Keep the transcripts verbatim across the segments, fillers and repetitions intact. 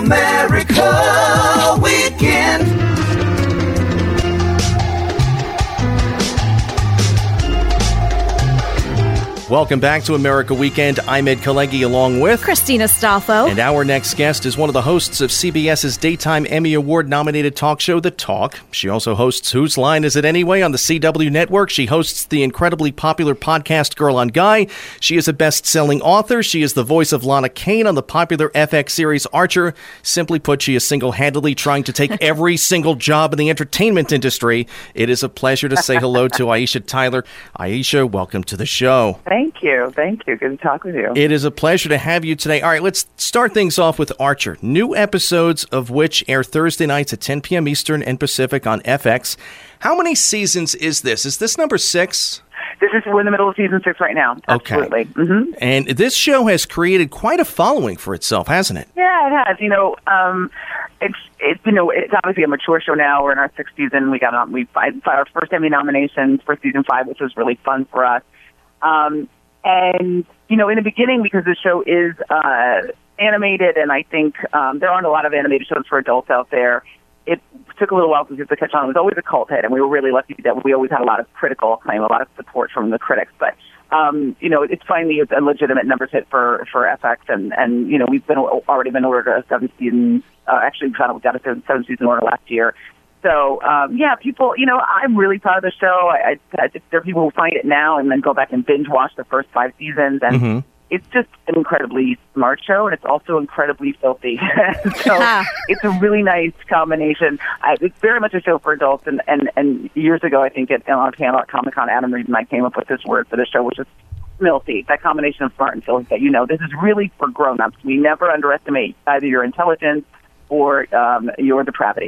America Weekend. Welcome back to America Weekend. I'm Ed Kalegi along with Christina Stolfo. And our next guest is one of the hosts of CBS's Daytime Emmy Award-nominated talk show, The Talk. She also hosts Whose Line Is It Anyway? On the C W Network. She hosts the incredibly popular podcast Girl on Guy. She is a best-selling author. She is the voice of Lana Kane on the popular F X series Archer. Simply put, she is single-handedly trying to take every single job in the entertainment industry. It is a pleasure to say hello to Aisha Tyler. Aisha, welcome to the show. Thank you. Thank you. Good to talk with you. It is a pleasure to have you today. All right, let's start things off with Archer. New episodes of which air Thursday nights at ten p.m. Eastern and Pacific on F X. How many seasons is this? Is this number six? This is, we're in the middle of season six right now. Absolutely. Okay. Mm-hmm. And this show has created quite a following for itself, hasn't it? Yeah, it has. You know, um, it's, it's, you know, it's obviously a mature show now. We're in our sixth season. We got on, we filed our first Emmy nominations for season five, which was really fun for us. Um, and, you know, in the beginning, because the show is uh, animated, and I think um, there aren't a lot of animated shows for adults out there, it took a little while for it to catch on. It was always a cult hit, and we were really lucky that we always had a lot of critical acclaim, a lot of support from the critics. But, um, you know, it's finally a legitimate numbers hit for, for F X, and, and, you know, we've been already been ordered a seven season, uh, actually we got a seven, seven season order last year. So, um, yeah, people, you know, I'm really proud of the show. I, I, there are people who find it now and then go back and binge watch the first five seasons. And mm-hmm. It's just an incredibly smart show, and it's also incredibly filthy. So it's a really nice combination. I, it's very much a show for adults. And, and, and years ago, I think at, on a panel at Comic-Con, Adam Reed and I came up with this word for the show, which is filthy. That combination of smart and filthy that, you know, this is really for grown-ups. We never underestimate either your intelligence or um, your depravity.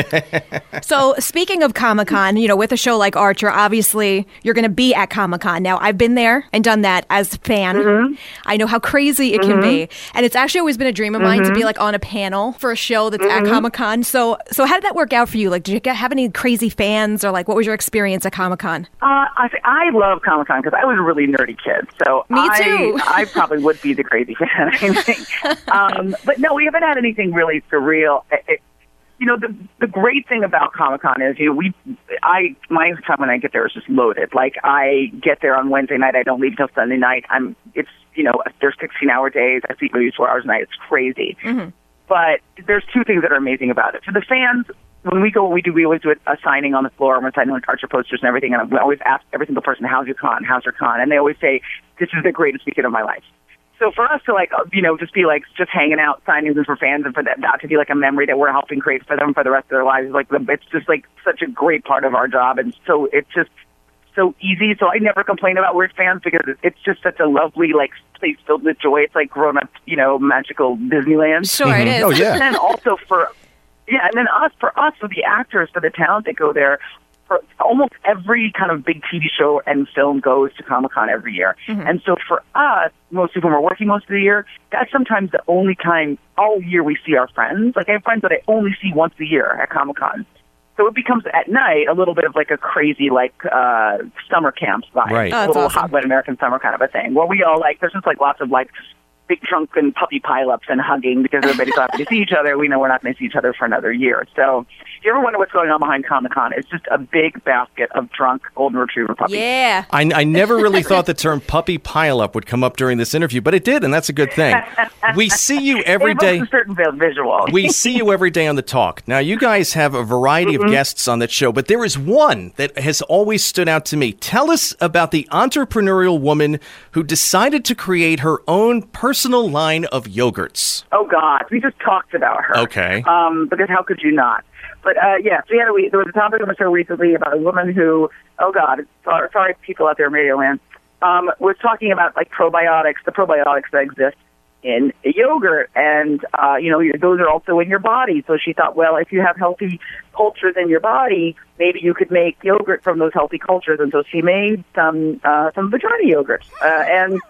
So speaking of Comic-Con, you know, with a show like Archer, obviously you're going to be at Comic-Con. Now, I've been there and done that as a fan. Mm-hmm. I know how crazy it mm-hmm. can be. And it's actually always been a dream of mine mm-hmm. to be like on a panel for a show that's mm-hmm. at Comic-Con. So so how did that work out for you? Like, did you get, have any crazy fans, or like what was your experience at Comic-Con? Uh, I, I love Comic-Con because I was a really nerdy kid. So Me too. I, I probably would be the crazy fan, I think. um, but no, we haven't had anything really surreal. It, it, you know, the the great thing about Comic-Con is, you know, we, I, my time when I get there is just loaded. Like, I get there on Wednesday night, I don't leave until Sunday night. I'm, it's, you know, there's sixteen hour days. I see movies four hours a night. It's crazy. Mm-hmm. But there's two things that are amazing about it. For the fans, when we go, we do, we always do a signing on the floor, and we're signing like Archer posters and everything. And we always ask every single person, how's your con? How's your con? And they always say, this is the greatest weekend of my life. So for us to, like, you know, just be, like, just hanging out, signing them for fans, and for that not to be, like, a memory that we're helping create for them for the rest of their lives, like, it's just, like, such a great part of our job. And so it's just so easy. So I never complain about weird fans because it's just such a lovely, like, place filled with joy. It's like grown-up, you know, magical Disneyland. Sure it is. Oh, yeah. And then also for, yeah, and then us, for us, for the actors, for the talent that go there, for almost every kind of big T V show and film goes to Comic-Con every year. Mm-hmm. And so for us, mostly when we're working most of the year, that's sometimes the only time all year we see our friends. Like, I have friends that I only see once a year at Comic-Con. So it becomes, at night, a little bit of like a crazy, like, uh, summer camp vibe. Right. Oh, a little awesome. hot, wet American summer kind of a thing. Where we all, like, there's just, like, lots of, like, big drunken puppy pileups and hugging because everybody's so happy to see each other. We know we're not going to see each other for another year. So if you ever wonder what's going on behind Comic-Con, it's just a big basket of drunk golden retriever puppies. Yeah. I, I never really thought the term puppy pileup would come up during this interview, but it did, and that's a good thing. We see you every it day. A certain visual. We see you every day on The Talk. Now, you guys have a variety mm-hmm. of guests on that show, but there is one that has always stood out to me. Tell us about the entrepreneurial woman who decided to create her own personal line of yogurts. Oh, God. We just talked about her. Okay. Um, because how could you not? But, uh, yeah, so we had a, we, there was a topic on the show recently about a woman who, oh, God, sorry, sorry people out there in Radio Land, um, was talking about, like, probiotics, the probiotics that exist in yogurt. And, uh, you know, those are also in your body. So she thought, well, if you have healthy cultures in your body, maybe you could make yogurt from those healthy cultures. And so she made some, uh, some vagina yogurts. Uh, and...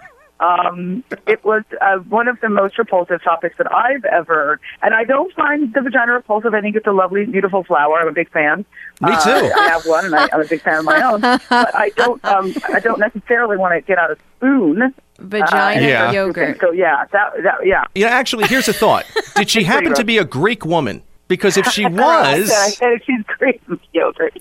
Um, it was uh, one of the most repulsive topics that I've ever, and I don't find the vagina repulsive. I think it's a lovely, beautiful flower. I'm a big fan. Me too. Uh, I have one, and I, I'm a big fan of my own. But I don't, um, I don't necessarily want to get out a spoon Vagina Yeah. yogurt. So yeah, that, that yeah. Yeah, actually, here's a thought. Did she happen to be a Greek woman? Because if she was... I said she's Greek yogurt.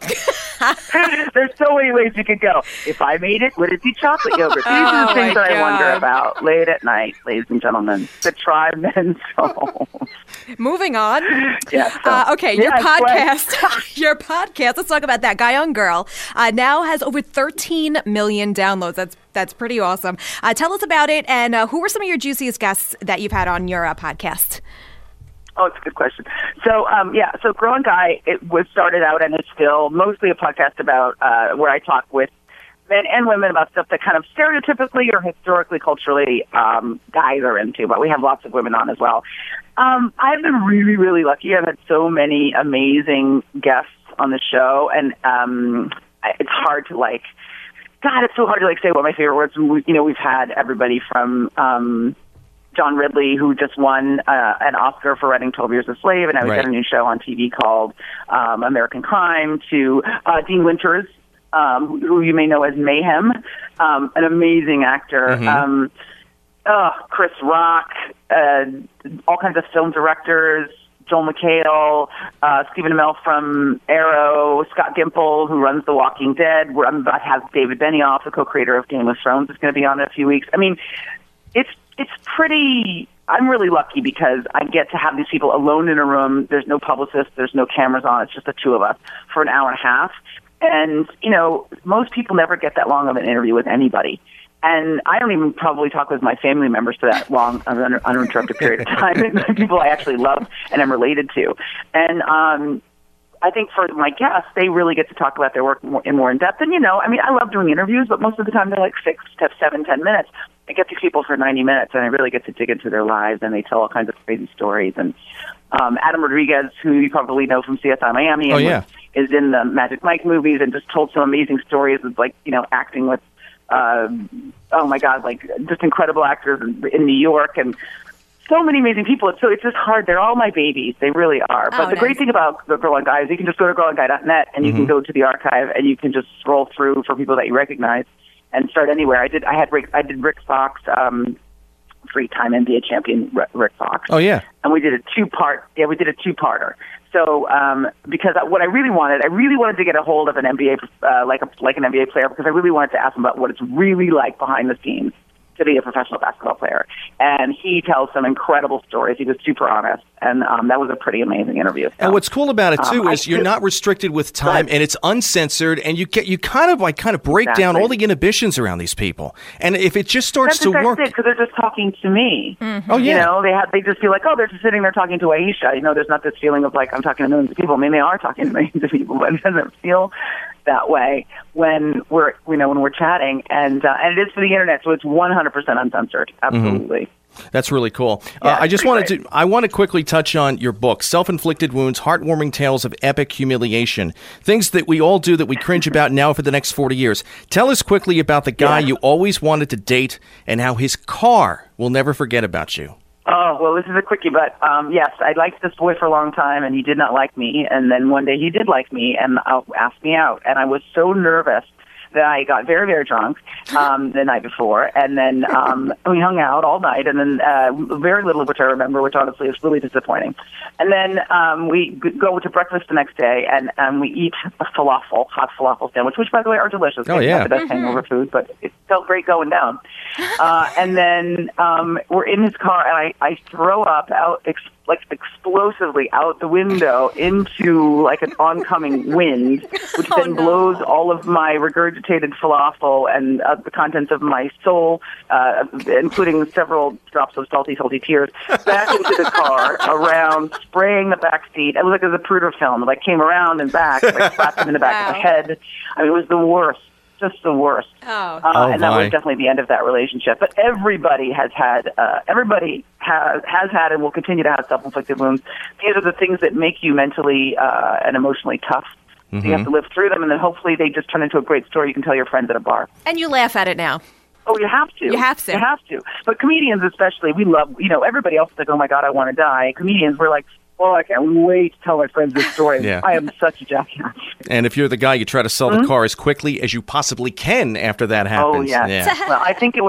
There's so many ways you could go. If I made it, would it be chocolate yogurt? These are the Oh, things my that I wonder God. about late at night, ladies and gentlemen. The tribe and soul. Moving on. Yeah, so- Uh, okay, your Yes, podcast, your podcast. Let's talk about that. Guy on Girl uh, now has over thirteen million downloads. That's that's pretty awesome. Uh, tell us about it, and uh, who were some of your juiciest guests that you've had on your uh, podcast? Oh, it's a good question. So, um, yeah, so Girl and Guy, it was started out and it's still mostly a podcast about uh, where I talk with men and women about stuff that kind of stereotypically or historically, culturally, um, guys are into, but we have lots of women on as well. Um, I've been really, really lucky. I've had so many amazing guests on the show, and um, I- it's hard to, like, God, it's so hard to, like, say what my favorite words. We, you know, we've had everybody from... Um, John Ridley, who just won uh, an Oscar for writing twelve Years a Slave, and now he's Right. got a new show on T V called um, American Crime, to uh, Dean Winters, um, who you may know as Mayhem, um, an amazing actor. Mm-hmm. Um, uh, Chris Rock, uh, all kinds of film directors, Joel McHale, uh, Stephen Amell from Arrow, Scott Gimple, who runs The Walking Dead. We're, I'm about to have David Benioff, the co-creator of Game of Thrones, is going to be on in a few weeks. I mean, it's It's pretty, I'm really lucky because I get to have these people alone in a room. There's no publicist, there's no cameras on, it's just the two of us for an hour and a half. And, you know, most people never get that long of an interview with anybody. And I don't even probably talk with my family members for that long, of an uninterrupted period of time. People I actually love and am related to. And, um, I think for my guests, they really get to talk about their work more, in more in depth. And, you know, I mean, I love doing interviews, but most of the time they're like six to seven, ten minutes. I get these people for ninety minutes, and I really get to dig into their lives, and they tell all kinds of crazy stories. And um, Adam Rodriguez, who you probably know from C S I Miami, Oh, and yeah. was, is in the Magic Mike movies, and just told some amazing stories of, like, you know, acting with, uh, oh, my God, like, just incredible actors in, in New York, and so many amazing people. So it's just hard. They're all my babies. They really are. But Oh, the nice. great thing about the Girl and Guy is you can just go to girl and guy dot net and you Mm-hmm. can go to the archive and you can just scroll through for people that you recognize and start anywhere. I did. I had Rick. I did Rick Fox, um, three-time N B A champion Rick Rick Fox. Oh, yeah. And we did a two-part. Yeah, we did a two-parter. So um, because I, what I really wanted, I really wanted to get a hold of an N B A, uh, like a like an N B A player, because I really wanted to ask him about what it's really like behind the scenes to be a professional basketball player. And he tells some incredible stories. He was super honest. And um, that was a pretty amazing interview. So, And what's cool about it too um, I is you're do- not restricted with time, ahead. and it's uncensored, and you get you kind of like kind of break down Exactly. all the inhibitions around these people. And if it just starts That's to exactly work, it, because they're just talking to me. oh yeah, You know, they have they just feel like, oh, they're just sitting there talking to Aisha. You know, there's not this feeling of like I'm talking to millions of people. I mean, they are talking to millions of people, but it doesn't feel that way when we're you know when we're chatting. And uh, and it is for the internet, so it's one hundred percent uncensored. Absolutely. that's really cool. Yeah, uh, I just pretty wanted great. to I want to quickly touch on your book, Self-Inflicted Wounds: Heartwarming Tales of Epic Humiliation. Things that we all do that we cringe about now for the next forty years. Tell us quickly about the guy Yeah. you always wanted to date and how his car will never forget about you. Oh, well, this is a quickie, but um, yes, I liked this boy for a long time, and he did not like me. And then one day he did like me and uh, asked me out. And I was so nervous that I got very, very drunk um, the night before. And then um, we hung out all night, and then uh, very little of which I remember, which honestly is really disappointing. And then um, we g- go to breakfast the next day, and um, we eat a falafel, hot falafel sandwich, which, by the way, are delicious. Oh, It's yeah. not the best hangover food, but it felt great going down. Uh, and then um, we're in his car, and I, I throw up out, ex- like explosively out the window into like an oncoming wind, which Oh, then no. blows all of my regurgitated falafel and uh, the contents of my soul, uh, including several drops of salty, salty tears, back into the car, around, spraying the back seat. It was like a Zapruder film. It like came around and back, like slapped him in the back of the Wow. head. I mean, it was the worst. Just the worst. Oh. Uh, Oh, and that my. was definitely the end of that relationship. But everybody has had, uh, everybody has has had, and will continue to have self-inflicted wounds. These are the things that make you mentally uh, and emotionally tough. So you have to live through them, and then hopefully they just turn into a great story you can tell your friends at a bar. And you laugh at it now. Oh, you have to. You have to. You have to. But comedians especially, we love, you know, everybody else is like, oh my God, I want to die. Comedians, we're like, oh, I can't wait to tell my friends this story. Yeah. I am such a jackass. And if you're the guy, you try to sell the car as quickly as you possibly can after that happens. Oh, yes. Yeah. Well, I think it was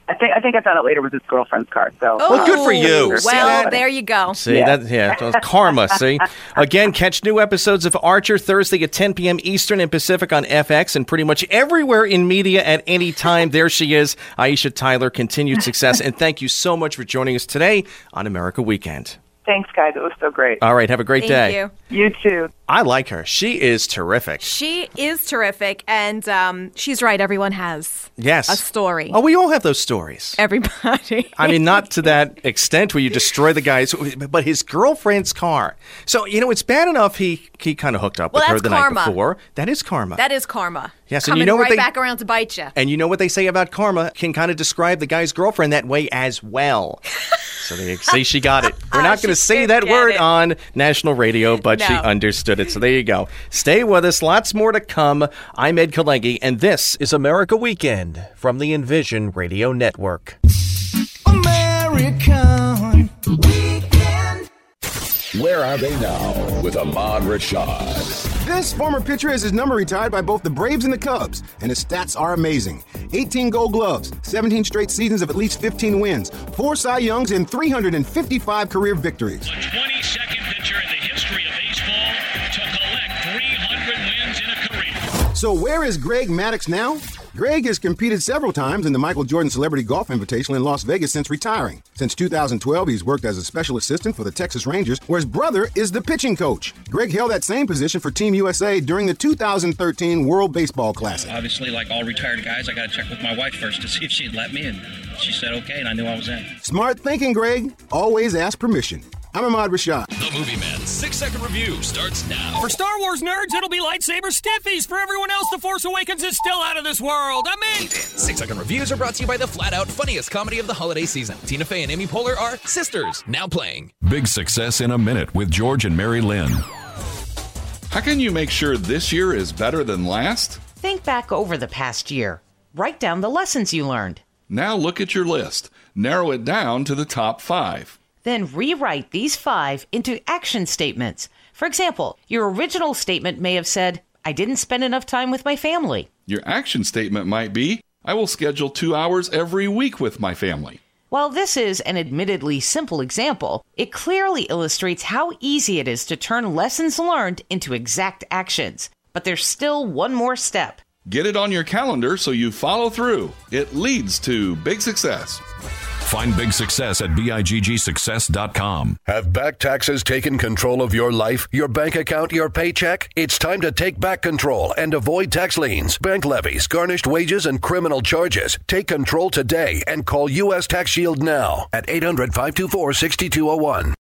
I think I think I found out later it was his girlfriend's car. So, Oh, Well, good for you. See Well, that? there you go. See, Yeah. that, yeah, so it's karma, see? Again, catch new episodes of Archer Thursday at ten p.m. Eastern and Pacific on F X and pretty much everywhere in media at any time. There she is, Aisha Tyler. Continued success, and thank you so much for joining us today on America Weekend. thanks, guys. It was so great. All right, have a great Thank day. you. You too. I like her. She is terrific. She is terrific, and um, she's right. Everyone has Yes. a story. Oh, we all have those stories. Everybody. I mean, not to that extent where you destroy the guy's, but his girlfriend's car. So, you know, it's bad enough he, he kind of hooked up Well, with her that's the karma. night before. That is karma. That is karma. Yes, and Coming you know what right they- back around to bite you. And you know what they say about karma can kind of describe the guy's girlfriend that way as well. So they say she got it. We're Ah, not going to she say did that get word it. on national radio, but she No. understood it. So there you go. Stay with us. Lots more to come. I'm Ed Kalengi, and this is America Weekend from the Envision Radio Network. American Weekend. Where are they now with Ahmad Rashad? This former pitcher has his number retired by both the Braves and the Cubs, and his stats are amazing. eighteen Gold Gloves, seventeen straight seasons of at least fifteen wins, four Cy Youngs, and three hundred fifty-five career victories. The twenty-second pitcher in the history of baseball to collect three hundred wins in a career. So where is Greg Maddux now? Greg has competed several times in the Michael Jordan Celebrity Golf Invitational in Las Vegas since retiring. Since two thousand twelve, he's worked as a special assistant for the Texas Rangers, where his brother is the pitching coach. Greg held that same position for Team U S A during the two thousand thirteen World Baseball Classic. Obviously, like all retired guys, I got to check with my wife first to see if she'd let me, and she said okay, and I knew I was in. Smart thinking, Greg. Always ask permission. I'm Ahmad Rashad. The Movie Man's six-second review starts now. For Star Wars nerds, it'll be lightsaber stiffies. For everyone else, The Force Awakens is still out of this world. I'm in. Six-second reviews are brought to you by the flat-out funniest comedy of the holiday season. Tina Fey and Amy Poehler are sisters, now playing. Big Success in a Minute with George and Mary Lynn. How can you make sure this year is better than last? Think back over the past year. Write down the lessons you learned. Now look at your list. Narrow it down to the top five. Then rewrite these five into action statements. For example, your original statement may have said, I didn't spend enough time with my family. Your action statement might be, I will schedule two hours every week with my family. While this is an admittedly simple example, it clearly illustrates how easy it is to turn lessons learned into exact actions. But there's still one more step. Get it on your calendar so you follow through. It leads to big success. Find Big Success at big success dot com. Have back taxes taken control of your life, your bank account, your paycheck? It's time to take back control and avoid tax liens, bank levies, garnished wages, and criminal charges. Take control today and call U S Tax Shield now at eight hundred, five two four, six two zero one.